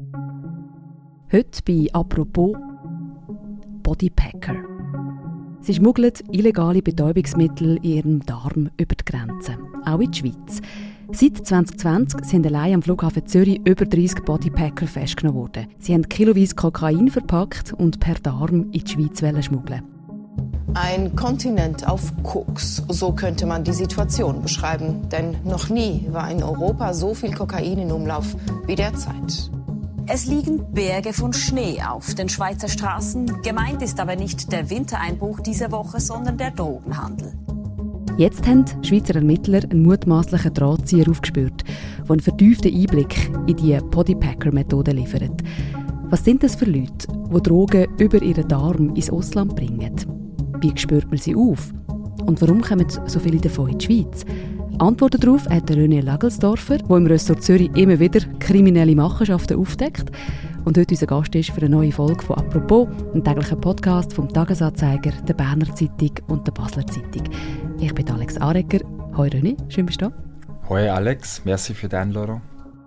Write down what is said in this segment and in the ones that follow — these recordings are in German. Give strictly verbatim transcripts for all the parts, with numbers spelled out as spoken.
Heute bei «Apropos» Bodypacker. Sie schmuggeln illegale Betäubungsmittel in ihrem Darm über die Grenze, auch in die Schweiz. Seit zwanzig zwanzig sind allein am Flughafen Zürich über dreißig Bodypacker festgenommen worden. Sie haben kiloweise Kokain verpackt und per Darm in die Schweiz schmuggeln. Ein Kontinent auf Koks, so könnte man die Situation beschreiben. Denn noch nie war in Europa so viel Kokain in Umlauf wie derzeit. Es liegen Berge von Schnee auf den Schweizer Straßen. Gemeint ist aber nicht der Wintereinbruch diese Woche, sondern der Drogenhandel. Jetzt haben Schweizer Ermittler einen mutmaßlichen Drahtzieher aufgespürt, der einen vertieften Einblick in die Bodypacker-Methode liefert. Was sind das für Leute, die Drogen über ihren Darm ins Ausland bringen? Wie spürt man sie auf? Und warum kommen so viele davon in die Schweiz? Antworten darauf hat René Lagelsdorfer, der im Ressort Zürich immer wieder kriminelle Machenschaften aufdeckt und heute unser Gast ist für eine neue Folge von «Apropos», einem täglichen Podcast vom «Tagesanzeiger», der «Berner Zeitung» und der «Basler Zeitung». Ich bin Alex Arecker. Hoi René, schön bist du da. Hoi Alex, merci für die Einladung.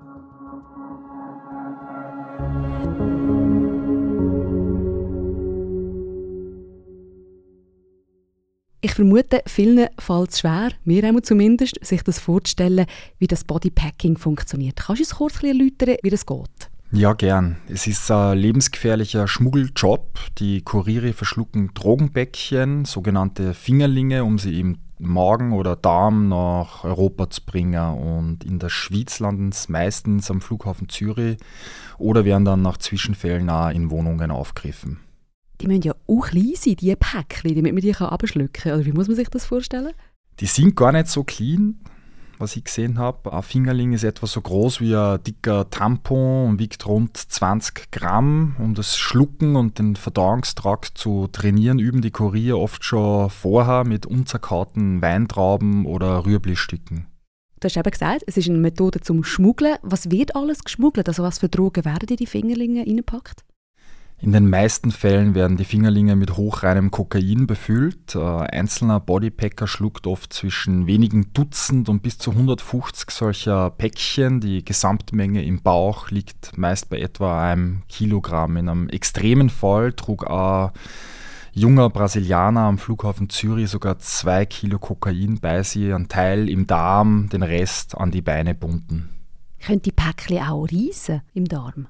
Ich vermute, vielen fällt es schwer, mir auch zumindest, sich das vorzustellen, wie das Bodypacking funktioniert. Kannst du uns kurz erläutern, wie das geht? Ja, gern. Es ist ein lebensgefährlicher Schmuggeljob. Die Kuriere verschlucken Drogenbäckchen, sogenannte Fingerlinge, um sie im Magen oder Darm nach Europa zu bringen. Und in der Schweiz landen sie meistens am Flughafen Zürich oder werden dann nach Zwischenfällen auch in Wohnungen aufgegriffen. Die müssen ja auch klein sein, diese Päckchen, damit man die abschlucken kann. Oder wie muss man sich das vorstellen? Die sind gar nicht so klein, was ich gesehen habe. Ein Fingerling ist etwa so groß wie ein dicker Tampon und wiegt rund zwanzig Gramm. Um das Schlucken und den Verdauungstrakt zu trainieren, üben die Kurier oft schon vorher mit unzerkauten Weintrauben oder Rüeblistücken. Du hast eben gesagt, es ist eine Methode zum Schmuggeln. Was wird alles geschmuggelt? Also was für Drogen werden in die Fingerlinge reingepackt? In den meisten Fällen werden die Fingerlinge mit hochreinem Kokain befüllt. Ein einzelner Bodypacker schluckt oft zwischen wenigen Dutzend und bis zu hundertfünfzig solcher Päckchen. Die Gesamtmenge im Bauch liegt meist bei etwa einem Kilogramm. In einem extremen Fall trug ein junger Brasilianer am Flughafen Zürich sogar zwei Kilo Kokain bei sich, einen Teil im Darm, den Rest an die Beine bunden. Können die Päckchen auch reissen im Darm?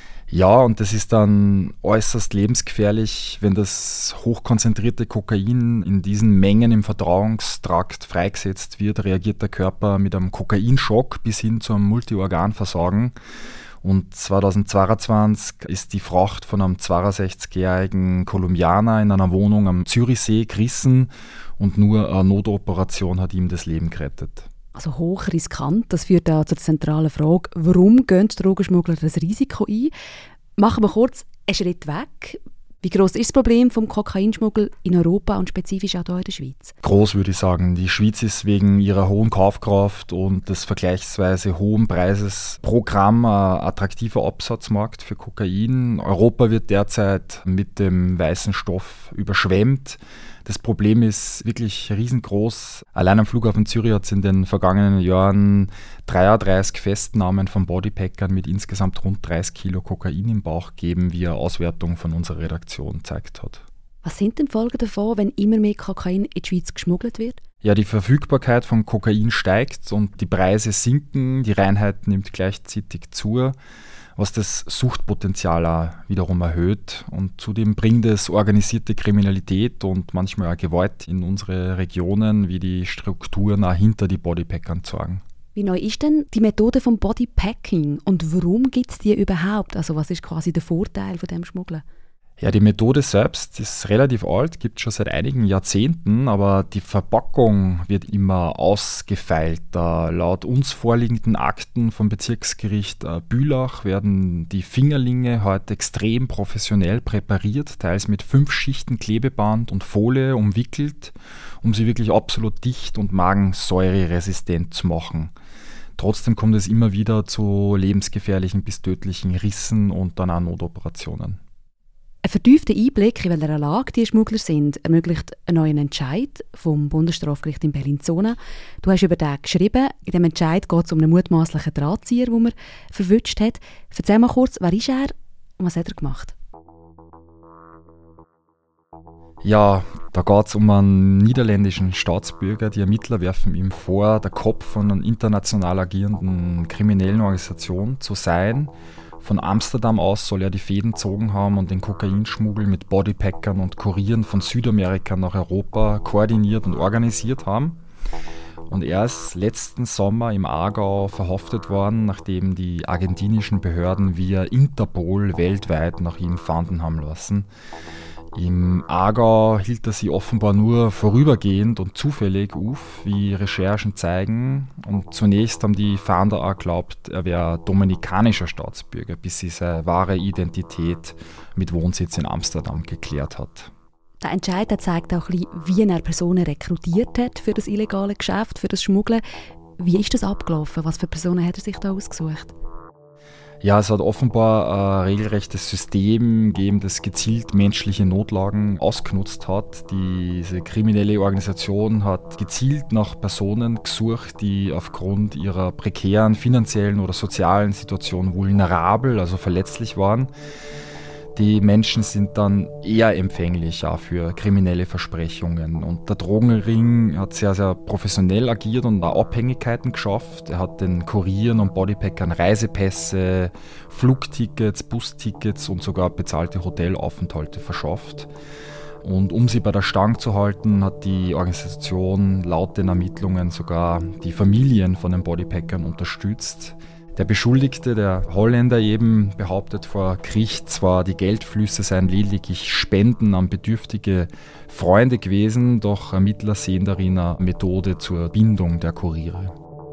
Ja, und das ist dann äußerst lebensgefährlich, wenn das hochkonzentrierte Kokain in diesen Mengen im Verdauungstrakt freigesetzt wird, reagiert der Körper mit einem Kokainschock bis hin zu einem Multiorganversagen. Und zweitausendzweiundzwanzig ist die Fracht von einem zweiundsechzigjährigen Kolumbianer in einer Wohnung am Zürichsee gerissen und nur eine Notoperation hat ihm das Leben gerettet. Also hochriskant, das führt da zur zentralen Frage, warum gehen die Drogenschmuggler das Risiko ein? Machen wir kurz einen Schritt weg. Wie gross ist das Problem vom Kokainschmuggel in Europa und spezifisch auch hier in der Schweiz? Groß würde ich sagen. Die Schweiz ist wegen ihrer hohen Kaufkraft und des vergleichsweise hohen Preises pro Gramm ein attraktiver Absatzmarkt für Kokain. Europa wird derzeit mit dem weißen Stoff überschwemmt. Das Problem ist wirklich riesengroß. Allein am Flughafen Zürich hat es in den vergangenen Jahren dreiunddreißig Festnahmen von Bodypackern mit insgesamt rund dreißig Kilo Kokain im Bauch gegeben, wie eine Auswertung von unserer Redaktion gezeigt hat. Was sind denn Folgen davon, wenn immer mehr Kokain in die Schweiz geschmuggelt wird? Ja, die Verfügbarkeit von Kokain steigt und die Preise sinken, die Reinheit nimmt gleichzeitig zu, was das Suchtpotenzial auch wiederum erhöht. Und zudem bringt es organisierte Kriminalität und manchmal auch Gewalt in unsere Regionen, wie die Strukturen auch hinter die Bodypackern sorgen. Wie neu ist denn die Methode vom Bodypacking und warum gibt es die überhaupt? Also was ist quasi der Vorteil von dem Schmuggeln? Ja, die Methode selbst ist relativ alt, gibt es schon seit einigen Jahrzehnten, aber die Verpackung wird immer ausgefeilter. Laut uns vorliegenden Akten vom Bezirksgericht Bülach werden die Fingerlinge heute extrem professionell präpariert, teils mit fünf Schichten Klebeband und Folie umwickelt, um sie wirklich absolut dicht und magensäureresistent zu machen. Trotzdem kommt es immer wieder zu lebensgefährlichen bis tödlichen Rissen und dann auch Notoperationen. Ein vertiefter Einblick, in welcher Lage die Schmuggler sind, ermöglicht einen neuen Entscheid vom Bundesstrafgericht in Bellinzona. Du hast über den geschrieben. In dem Entscheid geht es um einen mutmaßlichen Drahtzieher, den man verwünscht hat. Erzähl mal kurz, wer ist er und was hat er gemacht? Ja, da geht es um einen niederländischen Staatsbürger. Die Ermittler werfen ihm vor, der Kopf von einer international agierenden kriminellen Organisation zu sein. Von Amsterdam aus soll er die Fäden gezogen haben und den Kokainschmuggel mit Bodypackern und Kurieren von Südamerika nach Europa koordiniert und organisiert haben. Und er ist letzten Sommer im Aargau verhaftet worden, nachdem die argentinischen Behörden via Interpol weltweit nach ihm fahnden haben lassen. Im Aargau hielt er sie offenbar nur vorübergehend und zufällig auf, wie Recherchen zeigen. Und zunächst haben die Fahnder auch geglaubt, er wäre dominikanischer Staatsbürger, bis sie seine wahre Identität mit Wohnsitz in Amsterdam geklärt hat. Der Entscheid der zeigt auch ein bisschen, wie er Personen rekrutiert hat für das illegale Geschäft, für das Schmuggeln. Wie ist das abgelaufen? Was für Personen hat er sich da ausgesucht? Ja, es hat offenbar ein regelrechtes System gegeben, das gezielt menschliche Notlagen ausgenutzt hat. Diese kriminelle Organisation hat gezielt nach Personen gesucht, die aufgrund ihrer prekären finanziellen oder sozialen Situation vulnerabel, also verletzlich waren. Die Menschen sind dann eher empfänglich ja, für kriminelle Versprechungen. Und der Drogenring hat sehr, sehr professionell agiert und auch Abhängigkeiten geschafft. Er hat den Kurieren und Bodypackern Reisepässe, Flugtickets, Bustickets und sogar bezahlte Hotelaufenthalte verschafft. Und um sie bei der Stange zu halten, hat die Organisation laut den Ermittlungen sogar die Familien von den Bodypackern unterstützt. Der Beschuldigte, der Holländer eben, behauptet vor Gericht zwar, die Geldflüsse seien lediglich Spenden an bedürftige Freunde gewesen, doch Ermittler sehen darin eine Methode zur Bindung der Kuriere.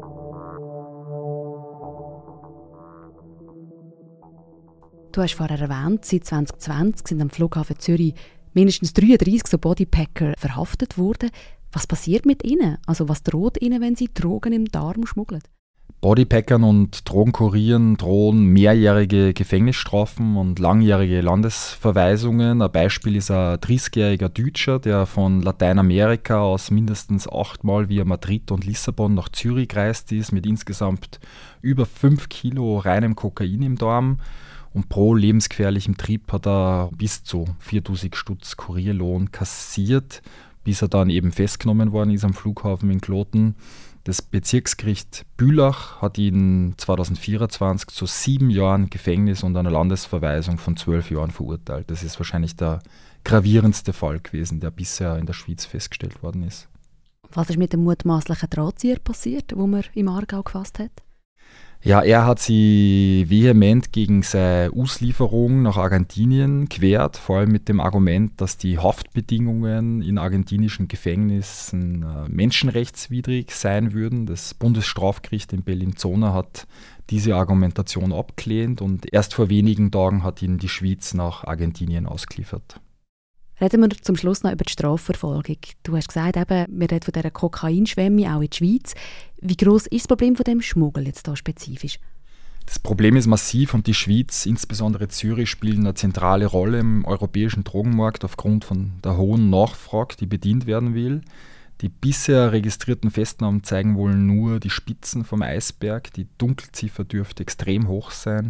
Du hast vorher erwähnt, seit zwanzig zwanzig sind am Flughafen Zürich mindestens dreiunddreissig so Bodypacker verhaftet worden. Was passiert mit ihnen? Also was droht ihnen, wenn sie Drogen im Darm schmuggeln? Bodypackern und Drogenkurieren drohen mehrjährige Gefängnisstrafen und langjährige Landesverweisungen. Ein Beispiel ist ein dreißigjähriger Deutscher, der von Lateinamerika aus mindestens achtmal via Madrid und Lissabon nach Zürich gereist ist, mit insgesamt über fünf Kilo reinem Kokain im Darm. Und pro lebensgefährlichem Trip hat er bis zu viertausend Stutz Kurierlohn kassiert, bis er dann eben festgenommen worden ist am Flughafen in Kloten. Das Bezirksgericht Bülach hat ihn zweitausendvierundzwanzig zu sieben Jahren Gefängnis und einer Landesverweisung von zwölf Jahren verurteilt. Das ist wahrscheinlich der gravierendste Fall gewesen, der bisher in der Schweiz festgestellt worden ist. Was ist mit dem mutmaßlichen Drahtzieher passiert, wo man im Aargau gefasst hat? Ja, er hat sich vehement gegen seine Auslieferung nach Argentinien gewehrt, vor allem mit dem Argument, dass die Haftbedingungen in argentinischen Gefängnissen äh, menschenrechtswidrig sein würden. Das Bundesstrafgericht in Bellinzona hat diese Argumentation abgelehnt und erst vor wenigen Tagen hat ihn die Schweiz nach Argentinien ausgeliefert. Reden wir zum Schluss noch über die Strafverfolgung. Du hast gesagt, eben, wir reden von dieser Kokainschwemme auch in der Schweiz. Wie gross ist das Problem von dem Schmuggel jetzt da spezifisch? Das Problem ist massiv und die Schweiz, insbesondere Zürich, spielen eine zentrale Rolle im europäischen Drogenmarkt aufgrund von der hohen Nachfrage, die bedient werden will. Die bisher registrierten Festnahmen zeigen wohl nur die Spitzen vom Eisberg. Die Dunkelziffer dürfte extrem hoch sein,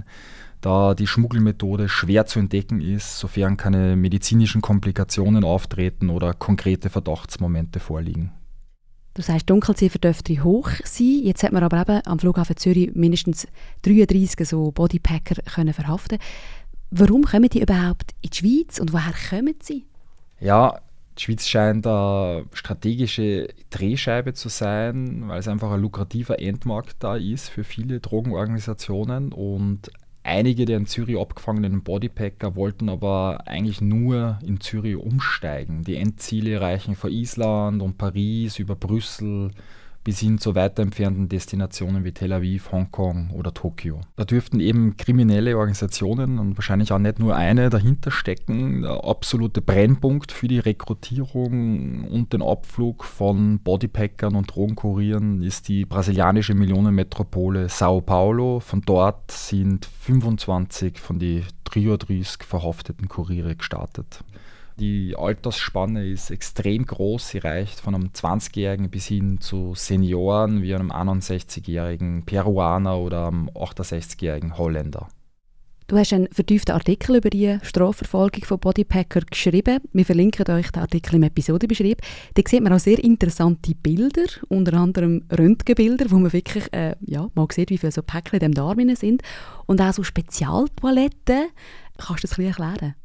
da die Schmuggelmethode schwer zu entdecken ist, sofern keine medizinischen Komplikationen auftreten oder konkrete Verdachtsmomente vorliegen. Du sagst, die Dunkelziffer dürfte hoch sein. Jetzt hat man aber eben am Flughafen Zürich mindestens dreiunddreissig so Bodypacker können verhaften. Warum kommen die überhaupt in die Schweiz und woher kommen sie? Ja, die Schweiz scheint eine strategische Drehscheibe zu sein, weil es einfach ein lukrativer Endmarkt da ist für viele Drogenorganisationen. Und einige der in Zürich abgefangenen Bodypacker wollten aber eigentlich nur in Zürich umsteigen. Die Endziele reichen von Island und Paris über Brüssel bis hin zu weiter entfernten Destinationen wie Tel Aviv, Hongkong oder Tokio. Da dürften eben kriminelle Organisationen und wahrscheinlich auch nicht nur eine dahinter stecken. Der absolute Brennpunkt für die Rekrutierung und den Abflug von Bodypackern und Drogenkurieren ist die brasilianische Millionenmetropole Sao Paulo. Von dort sind fünfundzwanzig von den dreiunddreißig verhafteten Kuriere gestartet. Die Altersspanne ist extrem groß. Sie reicht von einem zwanzigjährigen bis hin zu Senioren wie einem einundsechzigjährigen Peruaner oder einem achtundsechzigjährigen Holländer. Du hast einen vertieften Artikel über die Strafverfolgung von Bodypacker geschrieben. Wir verlinken euch den Artikel im Episodenbeschrieb. Da sieht man auch sehr interessante Bilder, unter anderem Röntgenbilder, wo man wirklich äh, ja, mal sieht, wie viele so Päckchen in dem Darm sind. Und auch so Spezialtoiletten. Kannst du das ein bisschen erklären?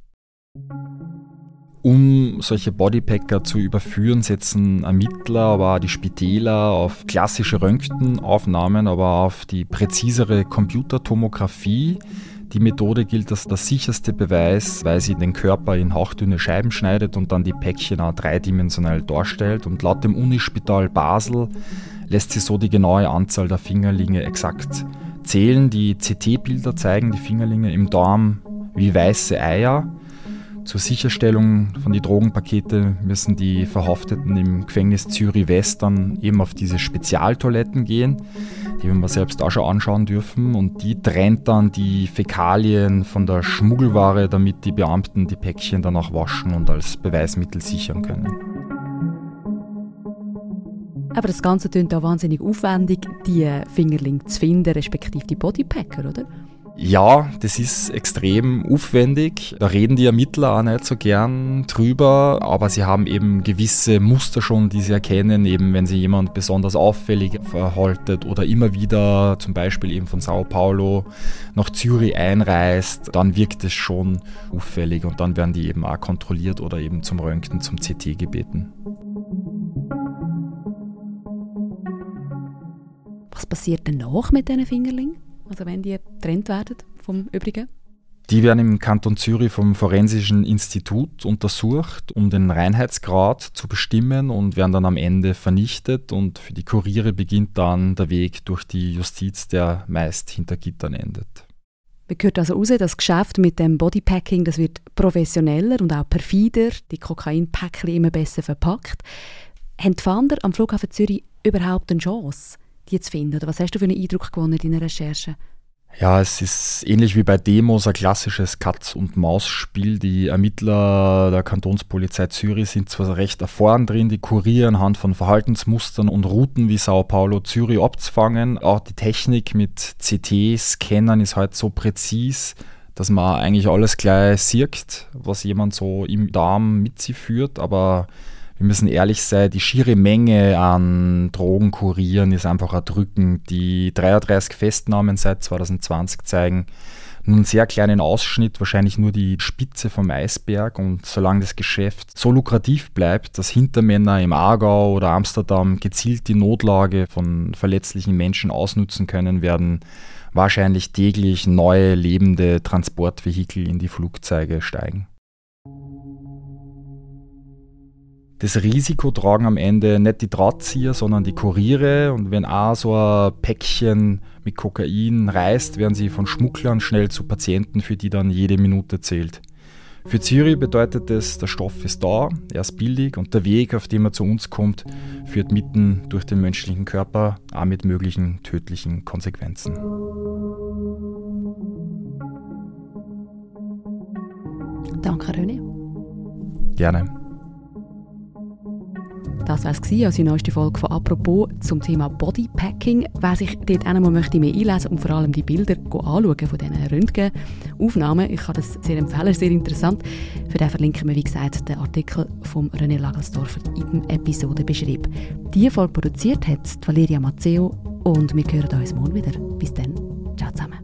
Um solche Bodypacker zu überführen, setzen Ermittler, aber auch die Spitäler auf klassische Röntgenaufnahmen, aber auf die präzisere Computertomographie. Die Methode gilt als der sicherste Beweis, weil sie den Körper in hauchdünne Scheiben schneidet und dann die Päckchen auch dreidimensional darstellt. Und laut dem Unispital Basel lässt sie so die genaue Anzahl der Fingerlinge exakt zählen. Die C T-Bilder zeigen die Fingerlinge im Darm wie weiße Eier. Zur Sicherstellung von den Drogenpaketen müssen die Verhafteten im Gefängnis Zürich-West dann eben auf diese Spezialtoiletten gehen, die wir selbst auch schon anschauen dürfen. Und die trennt dann die Fäkalien von der Schmuggelware, damit die Beamten die Päckchen danach waschen und als Beweismittel sichern können. Aber das Ganze klingt auch wahnsinnig aufwendig, die Fingerlinge zu finden, respektive die Bodypacker, oder? Ja, das ist extrem aufwendig. Da reden die Ermittler auch nicht so gern drüber, aber sie haben eben gewisse Muster schon, die sie erkennen, eben wenn sich jemand besonders auffällig verhaltet oder immer wieder zum Beispiel eben von Sao Paulo nach Zürich einreist, dann wirkt es schon auffällig und dann werden die eben auch kontrolliert oder eben zum Röntgen, zum C T gebeten. Was passiert danach mit diesen Fingerlingen? Also wenn die getrennt werden vom Übrigen? Die werden im Kanton Zürich vom Forensischen Institut untersucht, um den Reinheitsgrad zu bestimmen und werden dann am Ende vernichtet. Und für die Kuriere beginnt dann der Weg durch die Justiz, der meist hinter Gittern endet. Man hört also raus, das Geschäft mit dem Bodypacking, das wird professioneller und auch perfider, die Kokainpäckchen immer besser verpackt. Haben die Fahnder am Flughafen Zürich überhaupt eine Chance, die zu finden? Oder was hast du für einen Eindruck gewonnen in deiner Recherche? Ja, es ist ähnlich wie bei Demos ein klassisches Katz-und-Maus-Spiel. Die Ermittler der Kantonspolizei Zürich sind zwar recht erfahren drin, die Kuriere anhand von Verhaltensmustern und Routen wie Sao Paulo, Zürich abzufangen. Auch die Technik mit C T-Scannern ist halt so präzis, dass man eigentlich alles gleich sieht, was jemand so im Darm mit sich führt. Aber wir müssen ehrlich sein, die schiere Menge an Drogenkurieren ist einfach erdrückend. Die dreiunddreißig Festnahmen seit zwanzig zwanzig zeigen nur einen sehr kleinen Ausschnitt, wahrscheinlich nur die Spitze vom Eisberg. Und solange das Geschäft so lukrativ bleibt, dass Hintermänner im Aargau oder Amsterdam gezielt die Notlage von verletzlichen Menschen ausnutzen können, werden wahrscheinlich täglich neue lebende Transportvehikel in die Flugzeuge steigen. Das Risiko tragen am Ende nicht die Drahtzieher, sondern die Kuriere. Und wenn auch so ein Päckchen mit Kokain reist, werden sie von Schmugglern schnell zu Patienten, für die dann jede Minute zählt. Für Zürich bedeutet es, der Stoff ist da, er ist billig und der Weg, auf dem er zu uns kommt, führt mitten durch den menschlichen Körper, auch mit möglichen tödlichen Konsequenzen. Danke, René. Gerne. Das war es, also die neueste Folge von «Apropos» zum Thema Bodypacking. Wer sich dort auch noch mal möchte mehr einlesen und vor allem die Bilder anschauen von diesen Röntgenaufnahmen, ich kann das sehr empfehlen, sehr interessant. Für den verlinken wir, wie gesagt, den Artikel von René Lagelsdorfer im Episodenbeschrieb. Diese Folge produziert hat Valeria Mazzeo und wir hören uns morgen wieder. Bis dann. Ciao zusammen.